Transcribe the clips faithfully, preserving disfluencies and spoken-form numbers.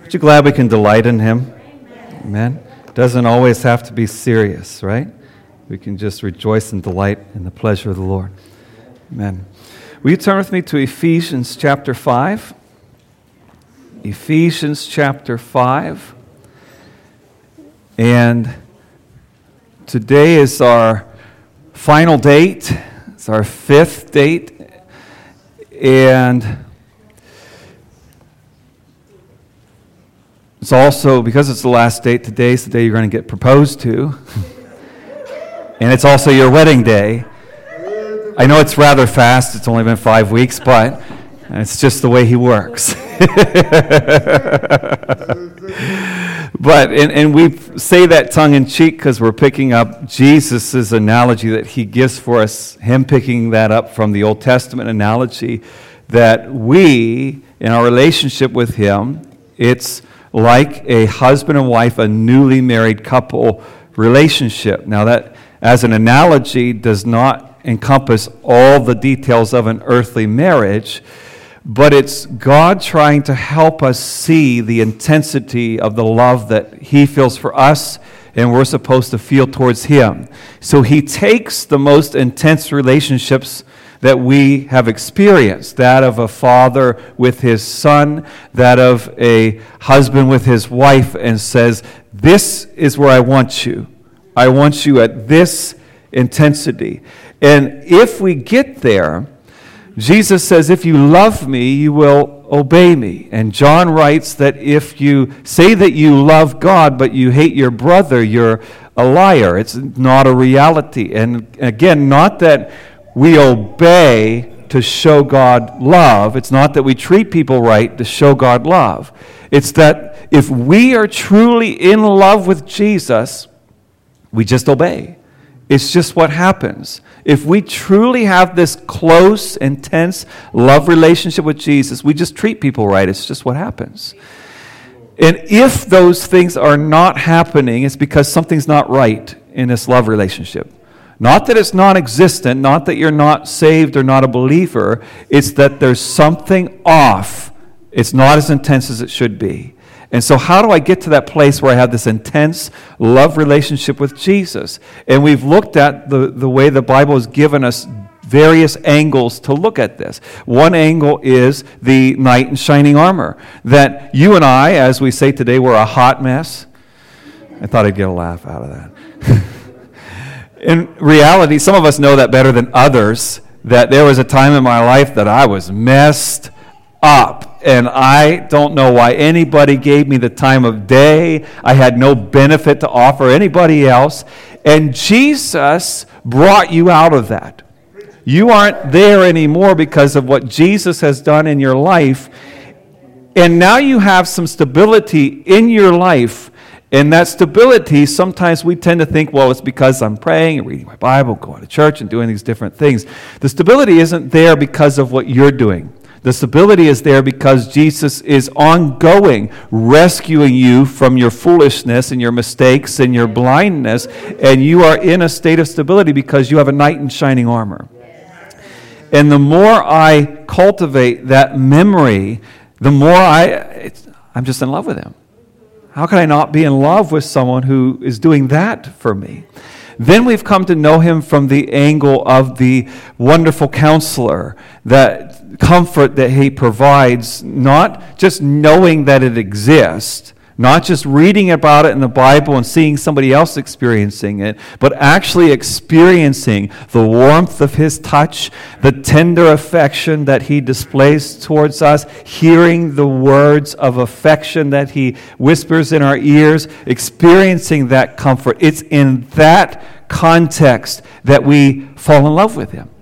Aren't you glad we can delight in Him? Amen. It doesn't always have to be serious, right? We can just rejoice and delight in the pleasure of the Lord. Amen. Will you turn with me to Ephesians chapter five? Ephesians chapter five. And today is our final date. It's our fifth date. And it's also, because it's the last date, today's the day you're going to get proposed to. And it's also your wedding day. I know it's rather fast. It's only been five weeks, but it's just the way He works. But, and, and we say that tongue-in-cheek because we're picking up Jesus' analogy that He gives for us, Him picking that up from the Old Testament analogy, that we, in our relationship with Him, it's like a husband and wife, a newly married couple relationship. Now that, as an analogy, does not encompass all the details of an earthly marriage, but it's God trying to help us see the intensity of the love that He feels for us and we're supposed to feel towards Him. So He takes the most intense relationships that we have experienced, that of a father with his son, that of a husband with his wife, and says, this is where I want you. I want you at this intensity. And if we get there, Jesus says, if you love me, you will obey me. And John writes that if you say that you love God, but you hate your brother, you're a liar. It's not a reality. And again, not that we obey to show God love. It's not that we treat people right to show God love. It's that if we are truly in love with Jesus, we just obey. It's just what happens. If we truly have this close, intense love relationship with Jesus, we just treat people right. It's just what happens. And if those things are not happening, it's because something's not right in this love relationship. Not that it's non-existent, not that you're not saved or not a believer. It's that there's something off. It's not as intense as it should be. And so how do I get to that place where I have this intense love relationship with Jesus? And we've looked at the, the way the Bible has given us various angles to look at this. One angle is the knight in shining armor. That you and I, as we say today, we're a hot mess. I thought I'd get a laugh out of that. In reality, some of us know that better than others, that there was a time in my life that I was messed up. And I don't know why anybody gave me the time of day. I had no benefit to offer anybody else. And Jesus brought you out of that. You aren't there anymore because of what Jesus has done in your life. And now you have some stability in your life. And that stability, sometimes we tend to think, well, it's because I'm praying and reading my Bible, going to church and doing these different things. The stability isn't there because of what you're doing. The stability is there because Jesus is ongoing, rescuing you from your foolishness and your mistakes and your blindness, and you are in a state of stability because you have a knight in shining armor. And the more I cultivate that memory, the more I, it's, I'm just in love with Him. How can I not be in love with someone who is doing that for me? Then we've come to know Him from the angle of the wonderful counselor, that comfort that He provides, not just knowing that it exists, not just reading about it in the Bible and seeing somebody else experiencing it, but actually experiencing the warmth of His touch, the tender affection that He displays towards us, hearing the words of affection that He whispers in our ears, experiencing that comfort. It's in that context that we fall in love with Him.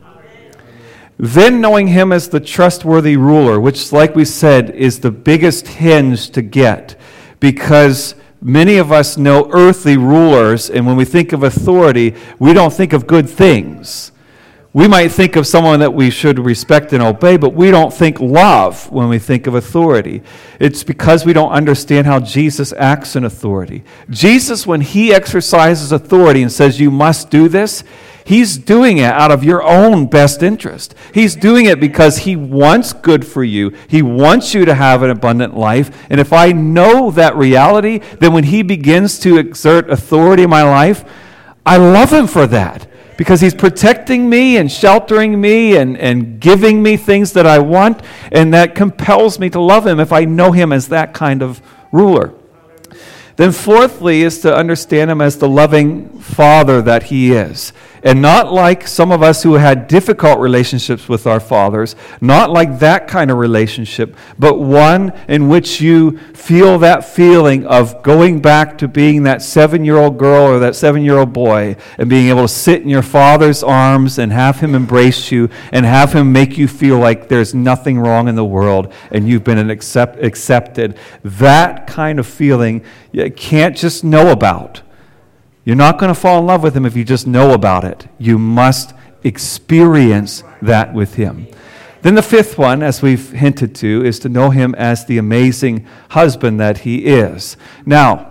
Then knowing Him as the trustworthy ruler, which, like we said, is the biggest hinge to get. Because many of us know earthly rulers, and when we think of authority, we don't think of good things. We might think of someone that we should respect and obey, but we don't think love when we think of authority. It's because we don't understand how Jesus acts in authority. Jesus, when He exercises authority and says, you must do this, He's doing it out of your own best interest. He's doing it because he wants good for you. He wants you to have an abundant life. And if I know that reality, then when he begins to exert authority in my life, I love him for that. Because he's protecting me and sheltering me and, and giving me things that I want, and that compels me to love him if I know him as that kind of ruler. Then fourthly is to understand him as the loving Father that he is. And not like some of us who had difficult relationships with our fathers, not like that kind of relationship, but one in which you feel that feeling of going back to being that seven-year-old girl or that seven-year-old boy and being able to sit in your father's arms and have him embrace you and have him make you feel like there's nothing wrong in the world and you've been an accept, accepted. That kind of feeling you can't just know about. You're not going to fall in love with him if you just know about it. You must experience that with him. Then the fifth one, as we've hinted to, is to know him as the amazing husband that he is. Now,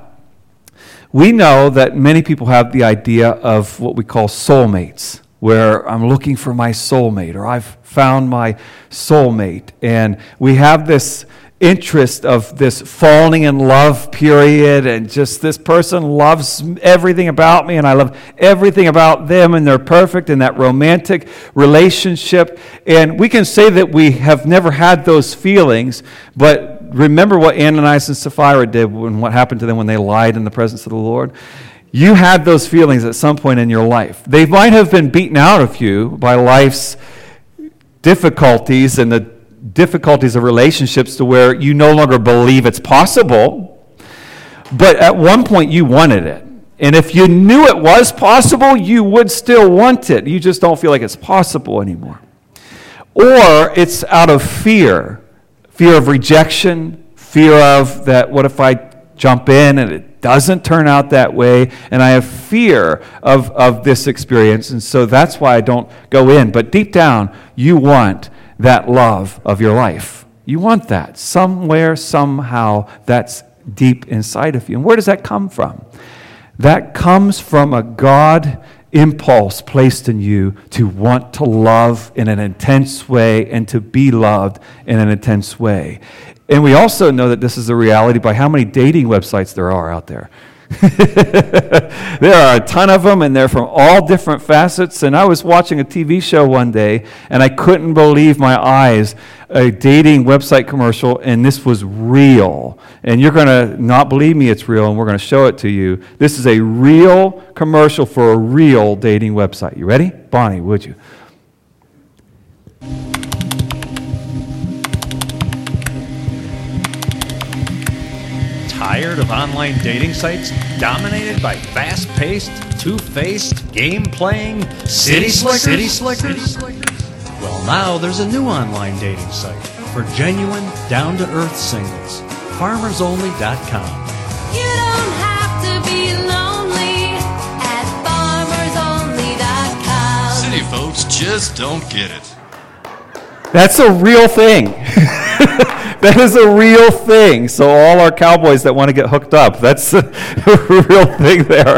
we know that many people have the idea of what we call soulmates, where I'm looking for my soulmate, or I've found my soulmate. And we have this interest of this falling in love period, and just this person loves everything about me and I love everything about them, and they're perfect in that romantic relationship. And we can say that we have never had those feelings, but remember what Ananias and Sapphira did when what happened to them when they lied in the presence of the Lord. You had those feelings at some point in your life. They might have been beaten out of you by life's difficulties and the difficulties of relationships to where you no longer believe it's possible, but at one point you wanted it. And if you knew it was possible, you would still want it. You just don't feel like it's possible anymore. Or it's out of fear, fear of rejection, fear of that, what if I jump in and it doesn't turn out that way, and I have fear of, of this experience, and so that's why I don't go in. But deep down, you want that love of your life. You want that. Somewhere, somehow, that's deep inside of you. And where does that come from? That comes from a God impulse placed in you to want to love in an intense way and to be loved in an intense way. And we also know that this is a reality by how many dating websites there are out there. There are a ton of them, and they're from all different facets. And I was watching a T V show one day, and I couldn't believe my eyes, a dating website commercial, and this was real. And you're going to not believe me it's real, and we're going to show it to you. This is a real commercial for a real dating website. You ready? Bonnie, would you? Tired of online dating sites dominated by fast-paced, two-faced, game-playing city slickers? City slickers? Well, now there's a new online dating site for genuine, down-to-earth singles. farmers only dot com. You don't have to be lonely at farmers only dot com. City folks just don't get it. That's a real thing. That is a real thing. So all our cowboys that want to get hooked up, that's a real thing there.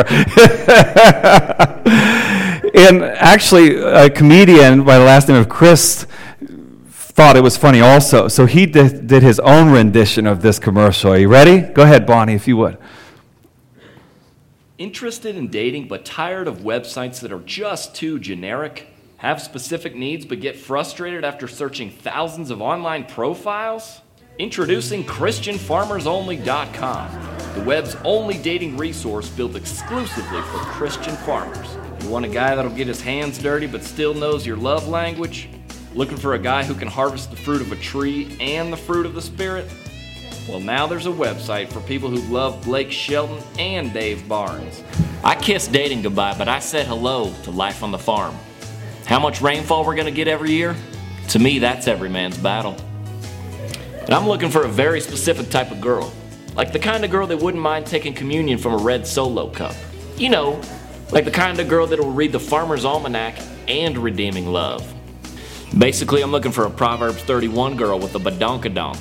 And actually, a comedian by the last name of Chris thought it was funny also. So he did, did his own rendition of this commercial. Are you ready? Go ahead, Bonnie, if you would. Interested in dating but tired of websites that are just too generic? Have specific needs but get frustrated after searching thousands of online profiles? Introducing Christian Farmers Only dot com, the web's only dating resource built exclusively for Christian farmers. You want a guy that'll get his hands dirty but still knows your love language? Looking for a guy who can harvest the fruit of a tree and the fruit of the Spirit? Well, now there's a website for people who love Blake Shelton and Dave Barnes. I kissed dating goodbye, but I said hello to life on the farm. How much rainfall we're going to get every year? To me, that's every man's battle. And I'm looking for a very specific type of girl. Like the kind of girl that wouldn't mind taking communion from a red Solo cup. You know, like the kind of girl that will read the Farmer's Almanac and redeeming love. Basically, I'm looking for a Proverbs thirty-one girl with a badonkadonk.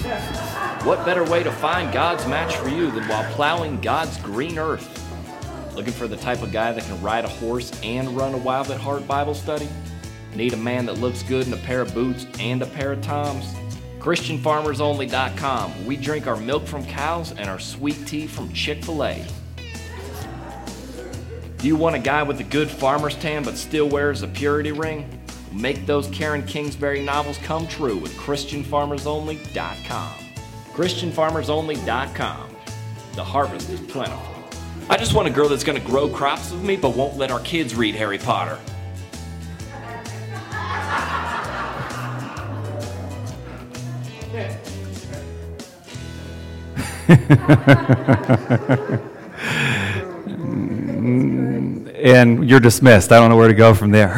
What better way to find God's match for you than while plowing God's green earth? Looking for the type of guy that can ride a horse and run a Wild at Heart Bible study? Need a man that looks good in a pair of boots and a pair of Toms? Christian Farmers Only dot com. We drink our milk from cows and our sweet tea from Chick-fil-A. Do you want a guy with a good farmer's tan but still wears a purity ring? Make those Karen Kingsbury novels come true with Christian Farmers Only dot com. Christian Farmers Only dot com. The harvest is plentiful. I just want a girl that's going to grow crops with me but won't let our kids read Harry Potter. And you're dismissed. I don't know where to go from there.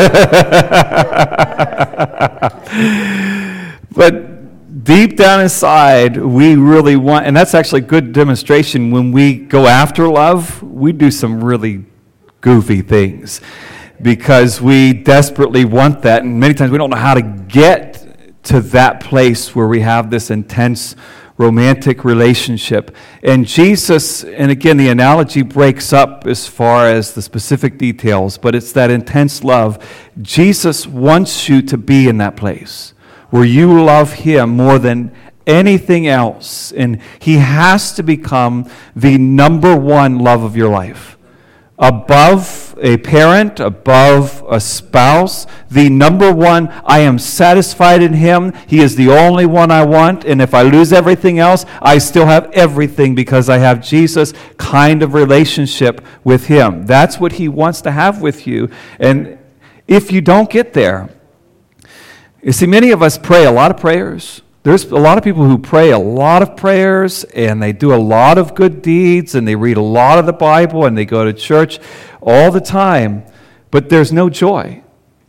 But deep down inside, we really want, and that's actually a good demonstration. When we go after love, we do some really goofy things because we desperately want that. And many times we don't know how to get to that place where we have this intense romantic relationship. And Jesus, and again, the analogy breaks up as far as the specific details, but it's that intense love. Jesus wants you to be in that place where you love him more than anything else, and he has to become the number one love of your life. Above a parent, above a spouse, the number one, I am satisfied in him. He is the only one I want, and if I lose everything else, I still have everything because I have Jesus kind of relationship with him. That's what he wants to have with you. And if you don't get there, you see, many of us pray a lot of prayers. There's a lot of people who pray a lot of prayers, and they do a lot of good deeds, and they read a lot of the Bible, and they go to church all the time, but there's no joy.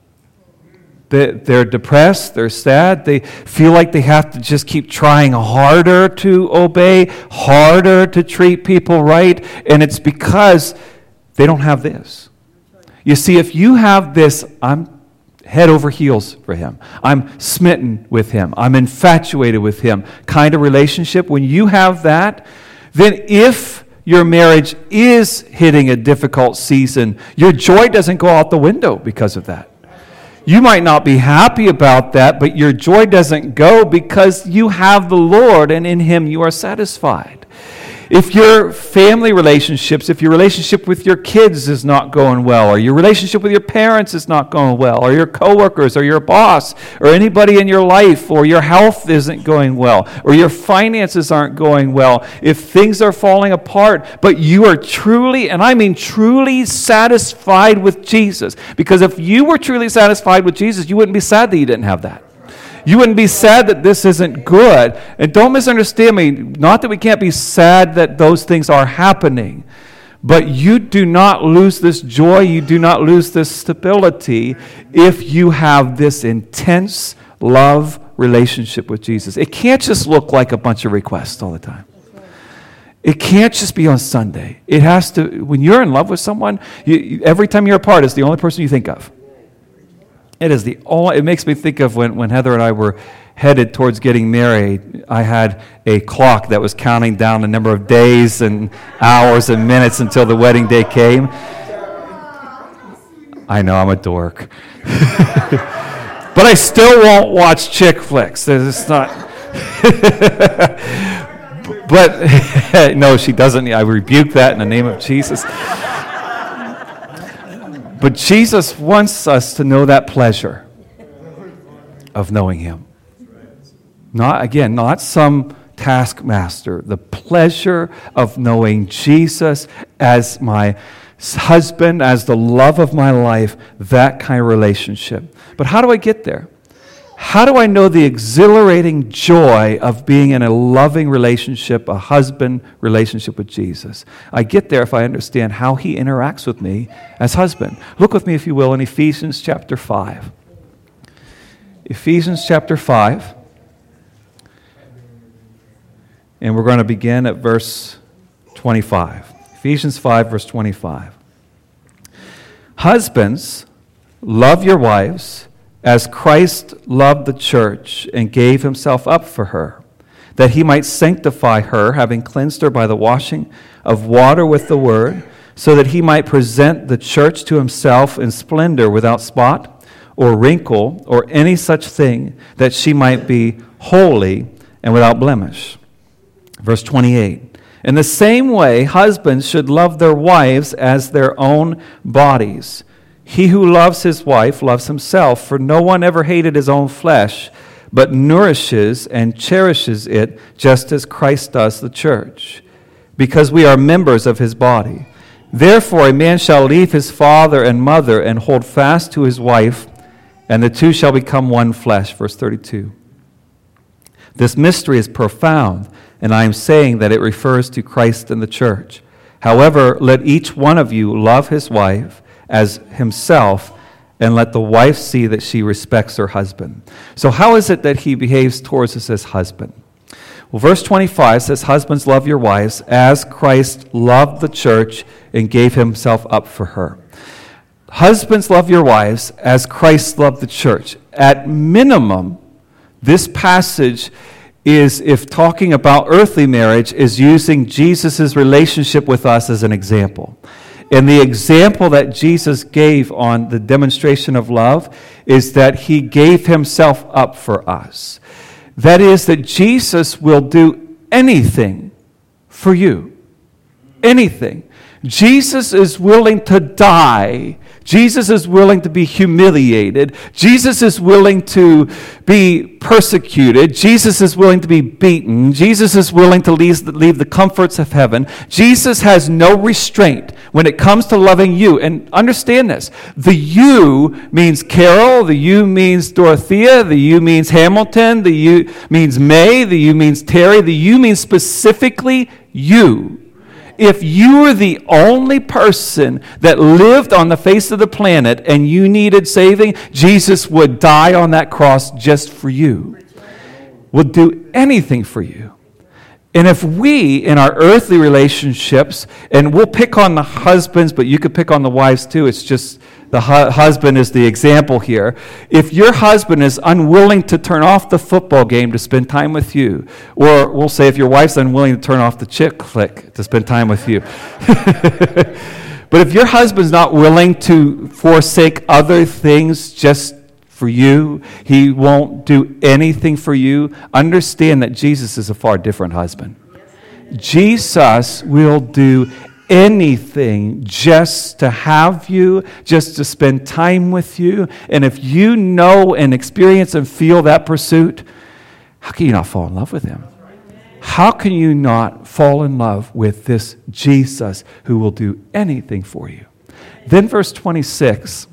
They're depressed, they're sad, they feel like they have to just keep trying harder to obey, harder to treat people right, and it's because they don't have this. You see, if you have this, I'm head over heels for him, I'm smitten with him, I'm infatuated with him kind of relationship, when you have that, then if your marriage is hitting a difficult season, your joy doesn't go out the window because of that. You might not be happy about that, but your joy doesn't go because you have the Lord, and in him you are satisfied. If your family relationships, if your relationship with your kids is not going well, or your relationship with your parents is not going well, or your coworkers, or your boss, or anybody in your life, or your health isn't going well, or your finances aren't going well, if things are falling apart, but you are truly, and I mean truly satisfied with Jesus, because if you were truly satisfied with Jesus, you wouldn't be sad that you didn't have that. You wouldn't be sad that this isn't good. And don't misunderstand me. Not that we can't be sad that those things are happening. But you do not lose this joy. You do not lose this stability if you have this intense love relationship with Jesus. It can't just look like a bunch of requests all the time. It can't just be on Sunday. It has to, when you're in love with someone, you, you, every time you're apart, it's the only person you think of. It is the only, it makes me think of when, when Heather and I were headed towards getting married. I had a clock that was counting down the number of days and hours and minutes until the wedding day came. I know, I'm a dork. But I still won't watch chick flicks. It's not. But, no, she doesn't. I rebuke that in the name of Jesus. But Jesus wants us to know that pleasure of knowing him. Not, again, not some taskmaster. The pleasure of knowing Jesus as my husband, as the love of my life, that kind of relationship. But how do I get there? How do I know the exhilarating joy of being in a loving relationship, a husband relationship with Jesus? I get there if I understand how he interacts with me as husband. Look with me, if you will, in Ephesians chapter five. Ephesians chapter five. And we're going to begin at verse twenty-five. Ephesians five, verse twenty-five. Husbands, love your wives, as Christ loved the church and gave himself up for her, that he might sanctify her, having cleansed her by the washing of water with the word, so that he might present the church to himself in splendor without spot or wrinkle or any such thing, that she might be holy and without blemish. Verse twenty-eight. In the same way, husbands should love their wives as their own bodies. He who loves his wife loves himself, for no one ever hated his own flesh, but nourishes and cherishes it, just as Christ does the church, because we are members of his body. Therefore a man shall leave his father and mother and hold fast to his wife, and the two shall become one flesh. Verse thirty-two. This mystery is profound, and I am saying that it refers to Christ and the church. However, let each one of you love his wife as himself, and let the wife see that she respects her husband. So how is it that he behaves towards us as husband? Well, verse twenty-five says, husbands, love your wives as Christ loved the church and gave himself up for her. Husbands, love your wives as Christ loved the church. At minimum, this passage is, if talking about earthly marriage, is using Jesus' relationship with us as an example. And the example that Jesus gave on the demonstration of love is that he gave himself up for us. That is, that Jesus will do anything for you. Anything. Jesus is willing to die. Jesus is willing to be humiliated. Jesus is willing to be persecuted. Jesus is willing to be beaten. Jesus is willing to leave, leave the comforts of heaven. Jesus has no restraint when it comes to loving you. And understand this. The you means Carol. The you means Dorothea. The you means Hamilton. The you means May. The you means Terry. The you means specifically you. If you were the only person that lived on the face of the planet and you needed saving, Jesus would die on that cross just for you. Would do anything for you. And if we, in our earthly relationships, and we'll pick on the husbands, but you could pick on the wives too, it's just the hu- husband is the example here. If your husband is unwilling to turn off the football game to spend time with you, or we'll say if your wife's unwilling to turn off the chick flick to spend time with you. But if your husband's not willing to forsake other things just for you, he won't do anything for you, understand that Jesus is a far different husband. Jesus will do anything just to have you, just to spend time with you. And if you know and experience and feel that pursuit, how can you not fall in love with him? How can you not fall in love with this Jesus who will do anything for you? Then verse twenty-six,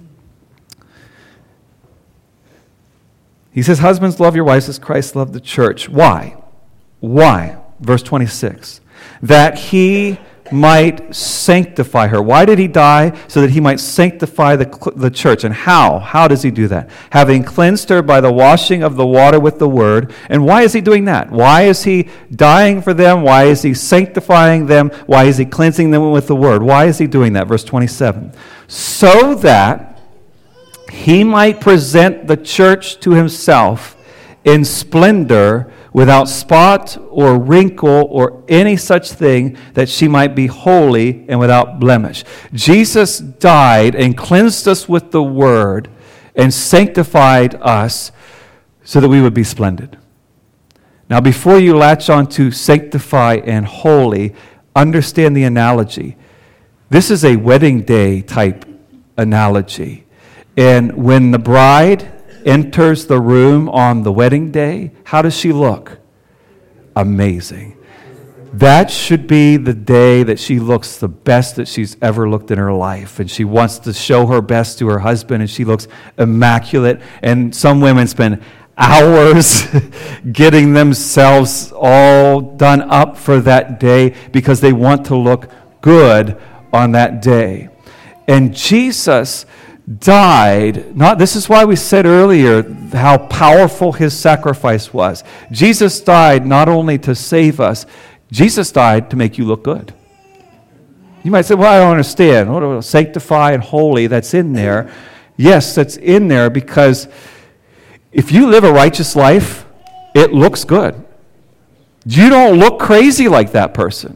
he says, husbands, love your wives as Christ loved the church. Why? Why? Verse twenty-six, that he might sanctify her. Why did he die? So that he might sanctify the, the church. And how? How does he do that? Having cleansed her by the washing of the water with the word. And why is he doing that? Why is he dying for them? Why is he sanctifying them? Why is he cleansing them with the word? Why is he doing that? Verse twenty-seven. So that he might present the church to himself in splendor, without spot or wrinkle or any such thing, that she might be holy and without blemish. Jesus died and cleansed us with the word and sanctified us so that we would be splendid. Now, before you latch on to sanctify and holy, understand the analogy. This is a wedding day type analogy. And when the bride enters the room on the wedding day, how does she look? Amazing. That should be the day that she looks the best that she's ever looked in her life. And she wants to show her best to her husband, and she looks immaculate. And some women spend hours getting themselves all done up for that day because they want to look good on that day. And Jesus died, not, this is why we said earlier how powerful his sacrifice was. Jesus died not only to save us, Jesus died to make you look good. You might say, well, I don't understand. What, sanctify and holy, that's in there. Yes, that's in there because if you live a righteous life, it looks good. You don't look crazy like that person.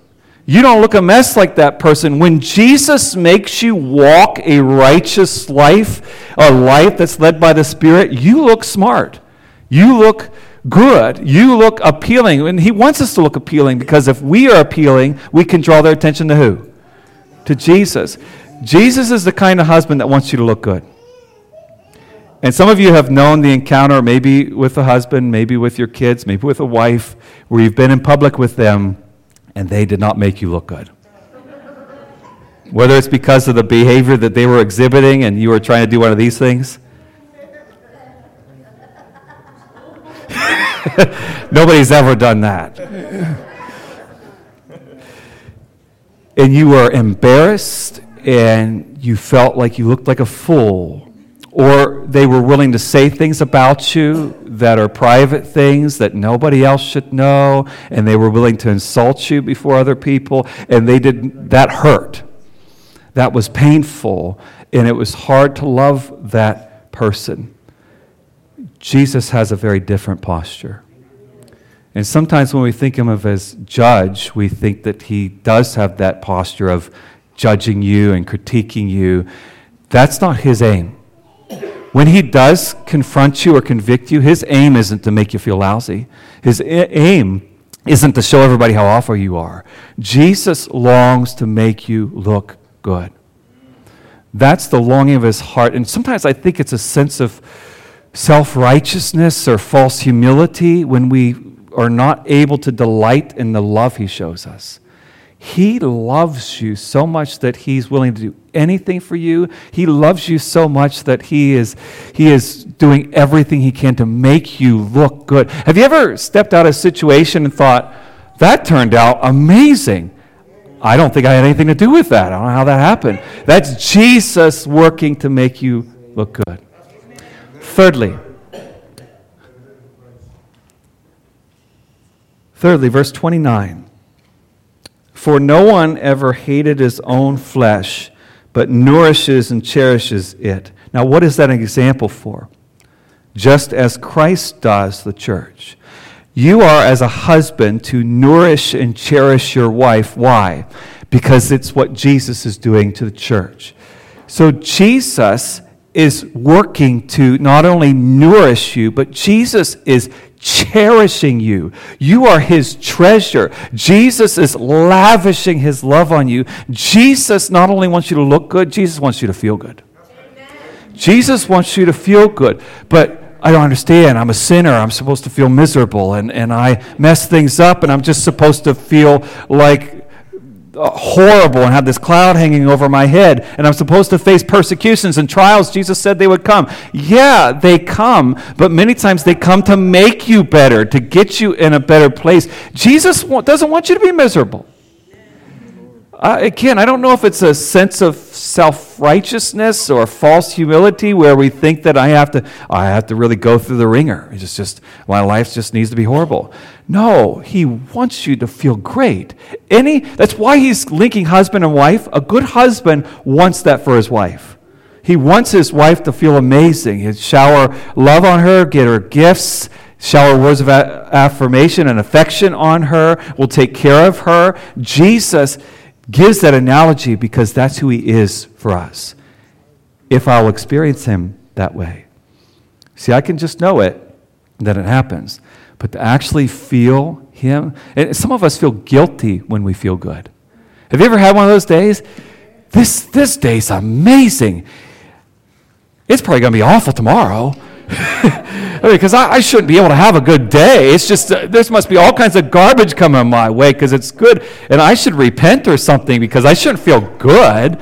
You don't look a mess like that person. When Jesus makes you walk a righteous life, a life that's led by the Spirit, you look smart. You look good. You look appealing. And he wants us to look appealing, because if we are appealing, we can draw their attention to who? To Jesus. Jesus is the kind of husband that wants you to look good. And some of you have known the encounter, maybe with a husband, maybe with your kids, maybe with a wife, where you've been in public with them, and they did not make you look good. Whether it's because of the behavior that they were exhibiting and you were trying to do one of these things. Nobody's ever done that. And you were embarrassed and you felt like you looked like a fool. Or they were willing to say things about you that are private things that nobody else should know, and they were willing to insult you before other people, and they did that hurt. That was painful, and it was hard to love that person. Jesus has a very different posture. And sometimes when we think of him as judge, we think that he does have that posture of judging you and critiquing you. That's not his aim. When he does confront you or convict you, his aim isn't to make you feel lousy. His aim isn't to show everybody how awful you are. Jesus longs to make you look good. That's the longing of his heart. And sometimes I think it's a sense of self-righteousness or false humility when we are not able to delight in the love he shows us. He loves you so much that he's willing to do anything for you. He loves you so much that he is he is doing everything he can to make you look good. Have you ever stepped out of a situation and thought, that turned out amazing? I don't think I had anything to do with that. I don't know how that happened. That's Jesus working to make you look good. Thirdly, thirdly, verse twenty-nine. For no one ever hated his own flesh, but nourishes and cherishes it. Now, what is that an example for? Just as Christ does the church. You are, as a husband, to nourish and cherish your wife. Why? Because it's what Jesus is doing to the church. So Jesus is working to not only nourish you, but Jesus is cherishing you. You are his treasure. Jesus is lavishing his love on you. Jesus not only wants you to look good, Jesus wants you to feel good. Amen. Jesus wants you to feel good. But I don't understand. I'm a sinner. I'm supposed to feel miserable, and, and I mess things up, and I'm just supposed to feel like horrible and have this cloud hanging over my head, and I'm supposed to face persecutions and trials. Jesus said they would come. Yeah, they come, but many times they come to make you better, to get you in a better place. Jesus doesn't want you to be miserable. Uh, again, I don't know if it's a sense of self-righteousness or false humility where we think that I have to I have to really go through the ringer. It's just, my life just needs to be horrible. No, he wants you to feel great. Any that's why he's linking husband and wife. A good husband wants that for his wife. He wants his wife to feel amazing. He'd shower love on her, get her gifts, shower words of a- affirmation and affection on her, will take care of her. Jesus gives that analogy because that's who he is for us. If I'll experience him that way. See, I can just know it, that it happens. But to actually feel him, and some of us feel guilty when we feel good. Have you ever had one of those days? This, this day's amazing. It's probably going to be awful tomorrow. Because I, I shouldn't be able to have a good day. It's just, uh, there must be all kinds of garbage coming my way because it's good. And I should repent or something because I shouldn't feel good.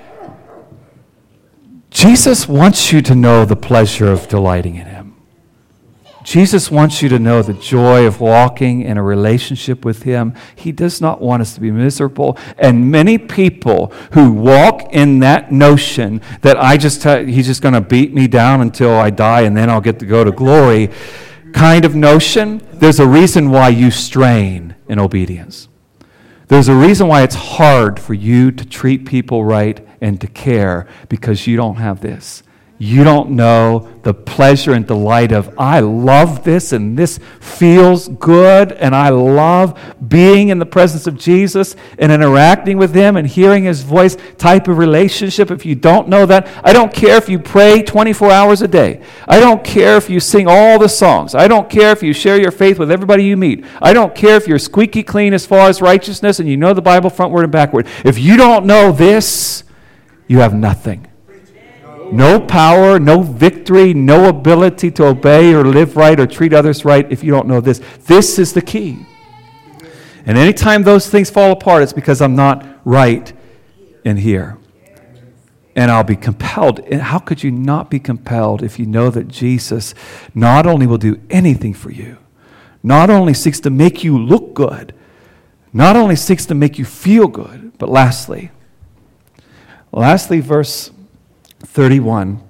Jesus wants you to know the pleasure of delighting in him. Jesus wants you to know the joy of walking in a relationship with him. He does not want us to be miserable. And many people who walk in that notion that I just ha- he's just going to beat me down until I die and then I'll get to go to glory kind of notion, there's a reason why you strain in obedience. There's a reason why it's hard for you to treat people right and to care, because you don't have this. you don't know the pleasure and delight of, I love this and this feels good and I love being in the presence of Jesus and interacting with him and hearing his voice type of relationship. If you don't know that, I don't care if you pray twenty-four hours a day. I don't care if you sing all the songs. I don't care if you share your faith with everybody you meet. I don't care if you're squeaky clean as far as righteousness and you know the Bible frontward and backward. If you don't know this, you have nothing. No power, no victory, no ability to obey or live right or treat others right if you don't know this. This is the key. And anytime those things fall apart, it's because I'm not right in here. And I'll be compelled. And how could you not be compelled if you know that Jesus not only will do anything for you, not only seeks to make you look good, not only seeks to make you feel good, but lastly, lastly, verse thirty-one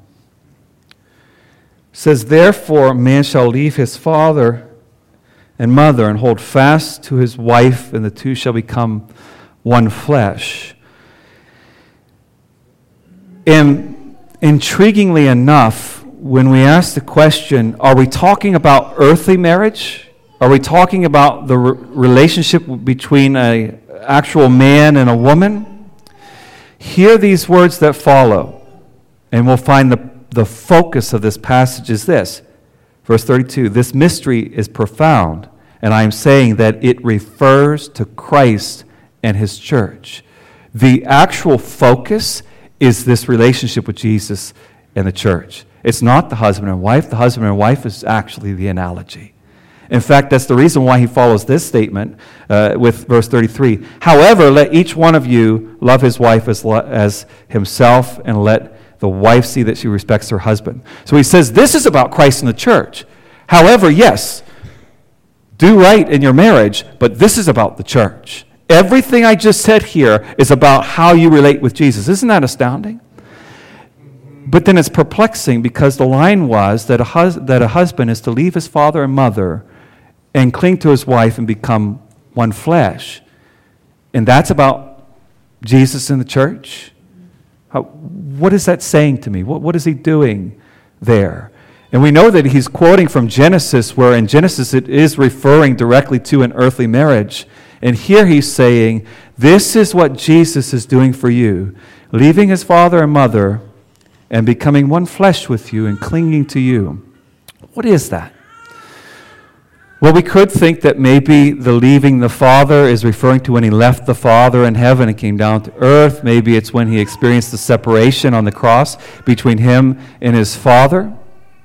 says, therefore man shall leave his father and mother and hold fast to his wife, and the two shall become one flesh. And intriguingly enough, when we ask the question, are we talking about earthly marriage? Are we talking about the re- relationship between an actual man and a woman? Hear these words that follow. And we'll find the, the focus of this passage is this. Verse thirty-two, this mystery is profound, and I am saying that it refers to Christ and his church. The actual focus is this relationship with Jesus and the church. It's not the husband and wife. The husband and wife is actually the analogy. In fact, that's the reason why he follows this statement uh, with verse thirty-three. However, let each one of you love his wife as, as himself, and let the wife see that she respects her husband. So he says this is about Christ and the church. However, yes, do right in your marriage, but this is about the church. Everything I just said here is about how you relate with Jesus. Isn't that astounding? But then it's perplexing because the line was that a, hus- that a husband is to leave his father and mother and cling to his wife and become one flesh. And that's about Jesus and the church? How, what is that saying to me? What, what is he doing there? And we know that he's quoting from Genesis, where in Genesis it is referring directly to an earthly marriage. And here he's saying, this is what Jesus is doing for you, leaving his father and mother and becoming one flesh with you and clinging to you. What is that? Well, we could think that maybe the leaving the Father is referring to when he left the Father in heaven and came down to earth. Maybe it's when he experienced the separation on the cross between him and his Father.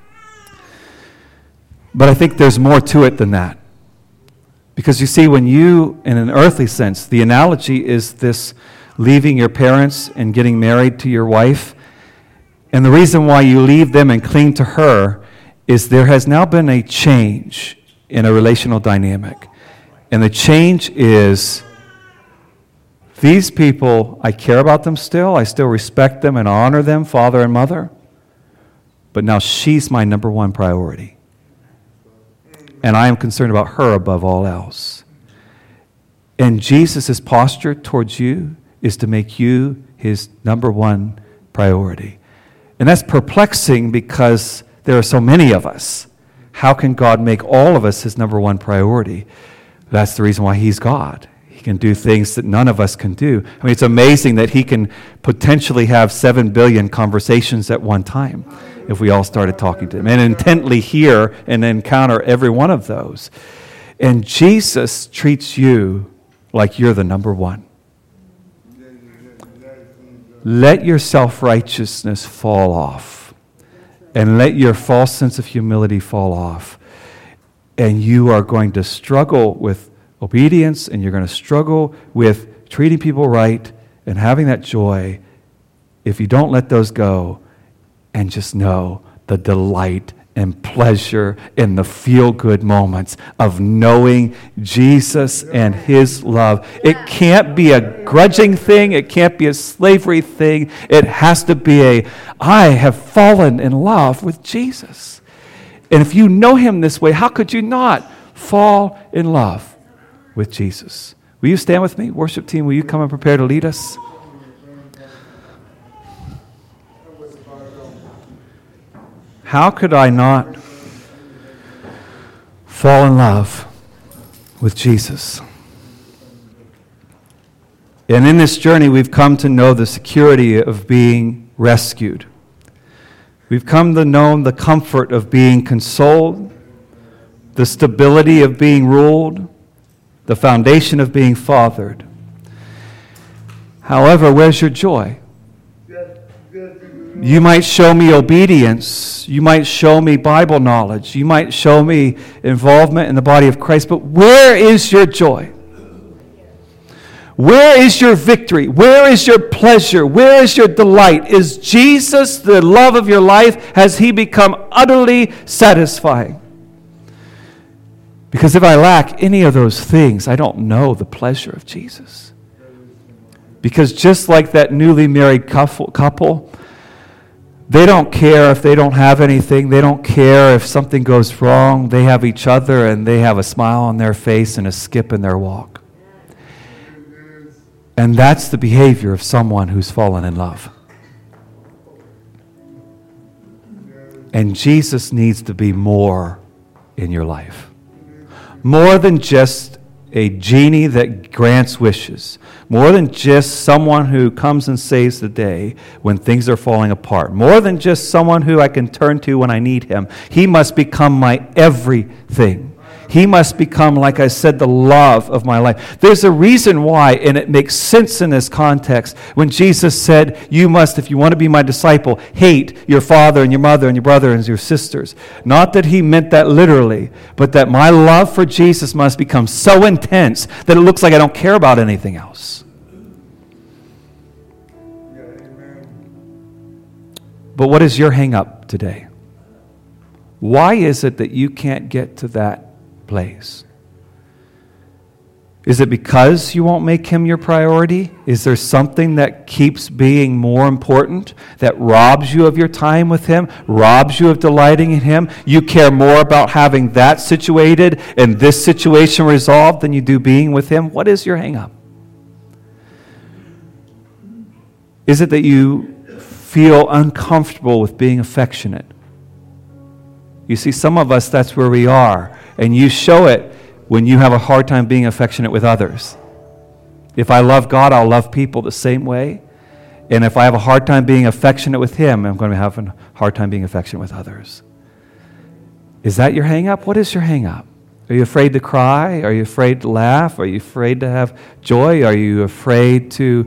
But I think there's more to it than that. Because you see, when you, in an earthly sense, the analogy is this leaving your parents and getting married to your wife. And the reason why you leave them and cling to her is there has now been a change in a relational dynamic. And the change is, these people, I care about them still, I still respect them and honor them, father and mother, but now she's my number one priority. And I am concerned about her above all else. And Jesus' posture towards you is to make you his number one priority. And that's perplexing because there are so many of us. How can God make all of us his number one priority? That's the reason why he's God. He can do things that none of us can do. I mean, it's amazing that he can potentially have seven billion conversations at one time if we all started talking to him and intently hear and encounter every one of those. And Jesus treats you like you're the number one. Let your self-righteousness fall off. And let your false sense of humility fall off. And you are going to struggle with obedience, and you're going to struggle with treating people right and having that joy if you don't let those go and just know the delight and pleasure in the feel-good moments of knowing Jesus and his love. It can't be a grudging thing. It can't be a slavery thing. It has to be a, I have fallen in love with Jesus. And if you know him this way, how could you not fall in love with Jesus? Will you stand with me? Worship team, will you come and prepare to lead us? How could I not fall in love with Jesus? And in this journey, we've come to know the security of being rescued. We've come to know the comfort of being consoled, the stability of being ruled, the foundation of being fathered. However, where's your joy? You might show me obedience. You might show me Bible knowledge. You might show me involvement in the body of Christ. But where is your joy? Where is your victory? Where is your pleasure? Where is your delight? Is Jesus the love of your life? Has he become utterly satisfying? Because if I lack any of those things, I don't know the pleasure of Jesus. Because just like that newly married couple, they don't care if they don't have anything. They don't care if something goes wrong. They have each other and they have a smile on their face and a skip in their walk. And that's the behavior of someone who's fallen in love. And Jesus needs to be more in your life. More than just a genie that grants wishes. More than just someone who comes and saves the day when things are falling apart. More than just someone who I can turn to when I need him. He must become my everything. He must become, like I said, the love of my life. There's a reason why, and it makes sense in this context, when Jesus said, you must, if you want to be my disciple, hate your father and your mother and your brother and your sisters. Not that he meant that literally, but that my love for Jesus must become so intense that it looks like I don't care about anything else. But what is your hang up today? Why is it that you can't get to that place? Is it because you won't make him your priority? Is there something that keeps being more important, that robs you of your time with him, robs you of delighting in him? You care more about having that situated and this situation resolved than you do being with him? What is your hang up? Is it that you feel uncomfortable with being affectionate? You see, some of us, that's where we are. And you show it when you have a hard time being affectionate with others. If I love God, I'll love people the same way. And if I have a hard time being affectionate with him, I'm going to have a hard time being affectionate with others. Is that your hang up? What is your hang up? Are you afraid to cry? Are you afraid to laugh? Are you afraid to have joy? Are you afraid to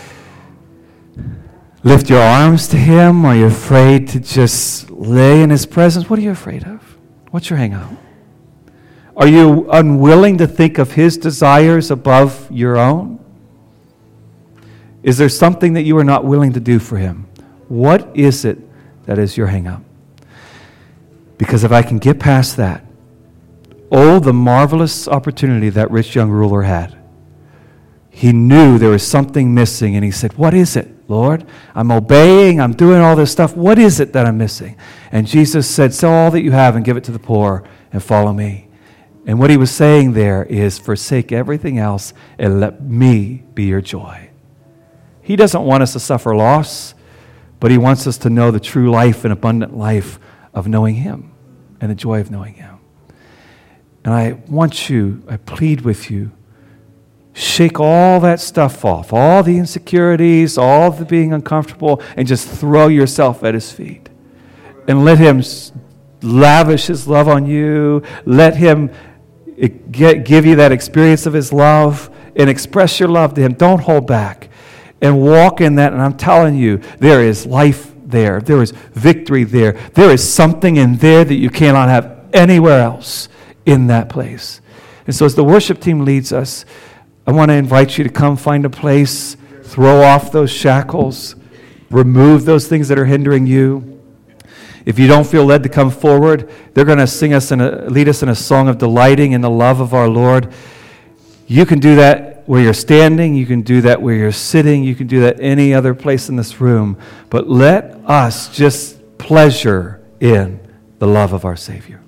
lift your arms to him? Are you afraid to just lay in his presence? What are you afraid of? What's your hang up? Are you unwilling to think of his desires above your own? Is there something that you are not willing to do for him? What is it that is your hang up? Because if I can get past that, oh, the marvelous opportunity that rich young ruler had. He knew there was something missing, and he said, what is it, Lord? I'm obeying, I'm doing all this stuff. What is it that I'm missing? And Jesus said, sell all that you have and give it to the poor and follow me. And what he was saying there is, forsake everything else and let me be your joy. He doesn't want us to suffer loss, but he wants us to know the true life and abundant life of knowing him and the joy of knowing him. And I want you, I plead with you, shake all that stuff off, all the insecurities, all the being uncomfortable, and just throw yourself at his feet. And let him lavish his love on you. Let him get, give you that experience of his love and express your love to him. Don't hold back. And walk in that. And I'm telling you, there is life there. There is victory there. There is something in there that you cannot have anywhere else in that place. And so as the worship team leads us, I want to invite you to come find a place, throw off those shackles, remove those things that are hindering you. If you don't feel led to come forward, they're going to sing us in a, lead us in a song of delighting in the love of our Lord. You can do that where you're standing. You can do that where you're sitting. You can do that any other place in this room. But let us just pleasure in the love of our Savior.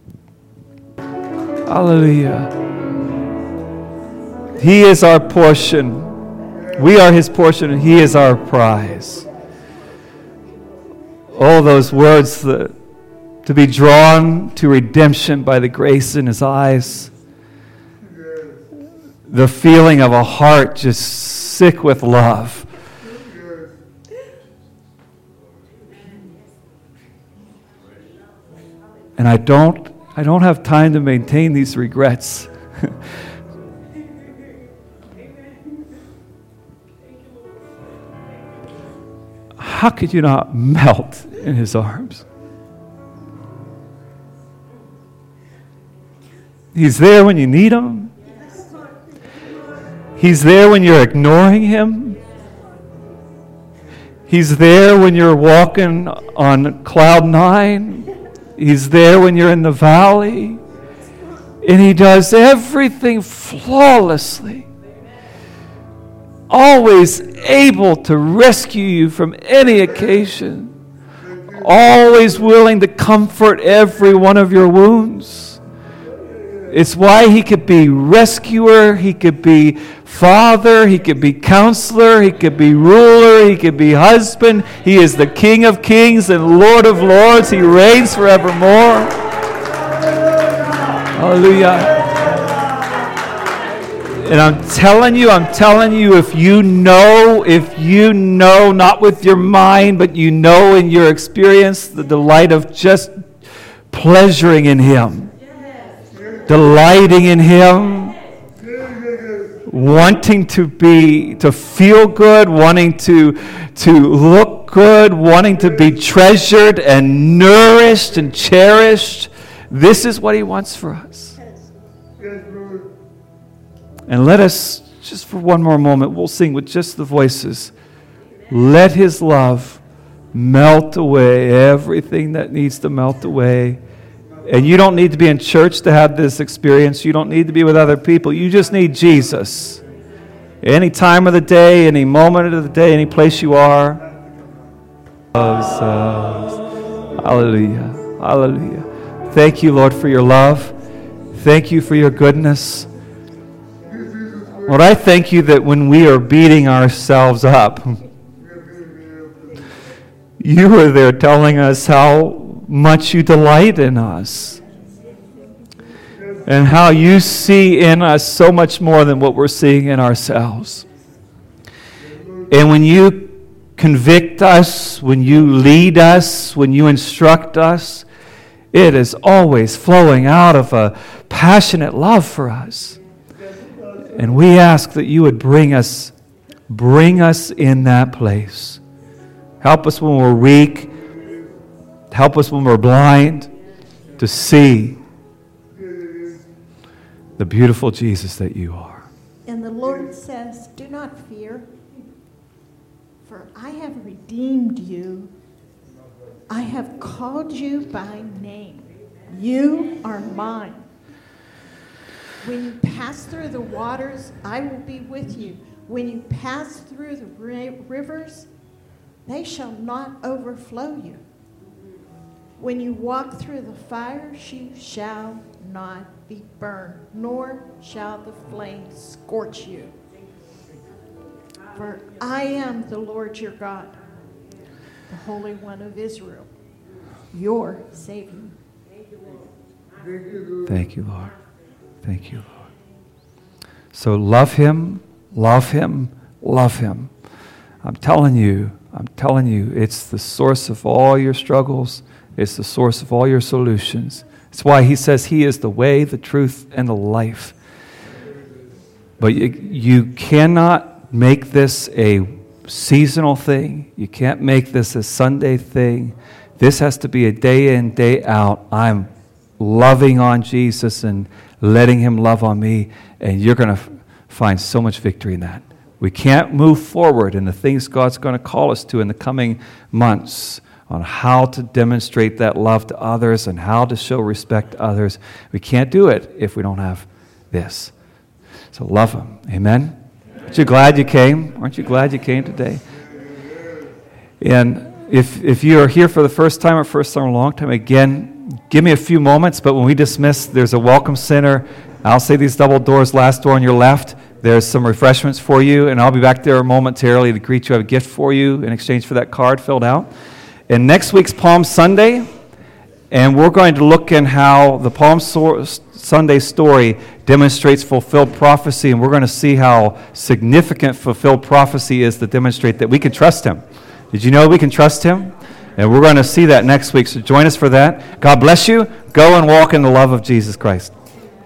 Hallelujah. He is our portion. We are his portion, and he is our prize. Oh, those words that to be drawn to redemption by the grace in his eyes. The feeling of a heart just sick with love. And I don't, I don't have time to maintain these regrets. How could you not melt in his arms? He's there when you need him. He's there when you're ignoring him. He's there when you're walking on cloud nine. He's there when you're in the valley. And he does everything flawlessly. Always able to rescue you from any occasion. Always willing to comfort every one of your wounds. It's why he could be rescuer, he could be father, he could be counselor, he could be ruler, he could be husband. He is the King of kings and Lord of lords. He reigns forevermore. Hallelujah. And I'm telling you, I'm telling you, if you know, if you know, not with your mind, but you know in your experience the delight of just pleasuring in him, delighting in him, wanting to be, to feel good, wanting to, to look good, wanting to be treasured and nourished and cherished. This is what he wants for us. And let us, just for one more moment, we'll sing with just the voices. Let his love melt away everything that needs to melt away. And you don't need to be in church to have this experience. You don't need to be with other people. You just need Jesus. Any time of the day, any moment of the day, any place you are. Hallelujah. Hallelujah. Thank you, Lord, for your love. Thank you for your goodness. Lord, I thank you that when we are beating ourselves up, you are there telling us how much you delight in us and how you see in us so much more than what we're seeing in ourselves. And when you convict us, when you lead us, when you instruct us, it is always flowing out of a passionate love for us. And we ask that you would bring us, bring us in that place. Help us when we're weak. Help us when we're blind to see the beautiful Jesus that you are. And the Lord says, do not fear, for I have redeemed you. I have called you by name. You are mine. When you pass through the waters, I will be with you. When you pass through the rivers, they shall not overflow you. When you walk through the fire, you shall not be burned, nor shall the flame scorch you. For I am the Lord your God, the Holy One of Israel, your Savior. Thank you, Lord. Thank you, Lord. So love him, love him, love him. I'm telling you, I'm telling you, it's the source of all your struggles. It's the source of all your solutions. It's why he says he is the way, the truth, and the life. But you, you cannot make this a seasonal thing. You can't make this a Sunday thing. This has to be a day in, day out. I'm loving on Jesus and letting him love on me, and you're going to f- find so much victory in that. We can't move forward in the things God's going to call us to in the coming months on how to demonstrate that love to others and how to show respect to others. We can't do it if we don't have this. So love him. Amen? Aren't you glad you came? Aren't you glad you came today? And if if you are here for the first time or first time in a long time, again, give me a few moments, but when we dismiss, there's a welcome center. I'll say these double doors, last door on your left. There's some refreshments for you, and I'll be back there momentarily to greet you. I have a gift for you in exchange for that card filled out. And next week's Palm Sunday, And we're going to look in how the Palm so- Sunday story demonstrates fulfilled prophecy, and we're going to see how significant fulfilled prophecy is to demonstrate that we can trust him. Did you know we can trust him? And we're going to see that next week, so join us for that. God bless you. Go and walk in the love of Jesus Christ.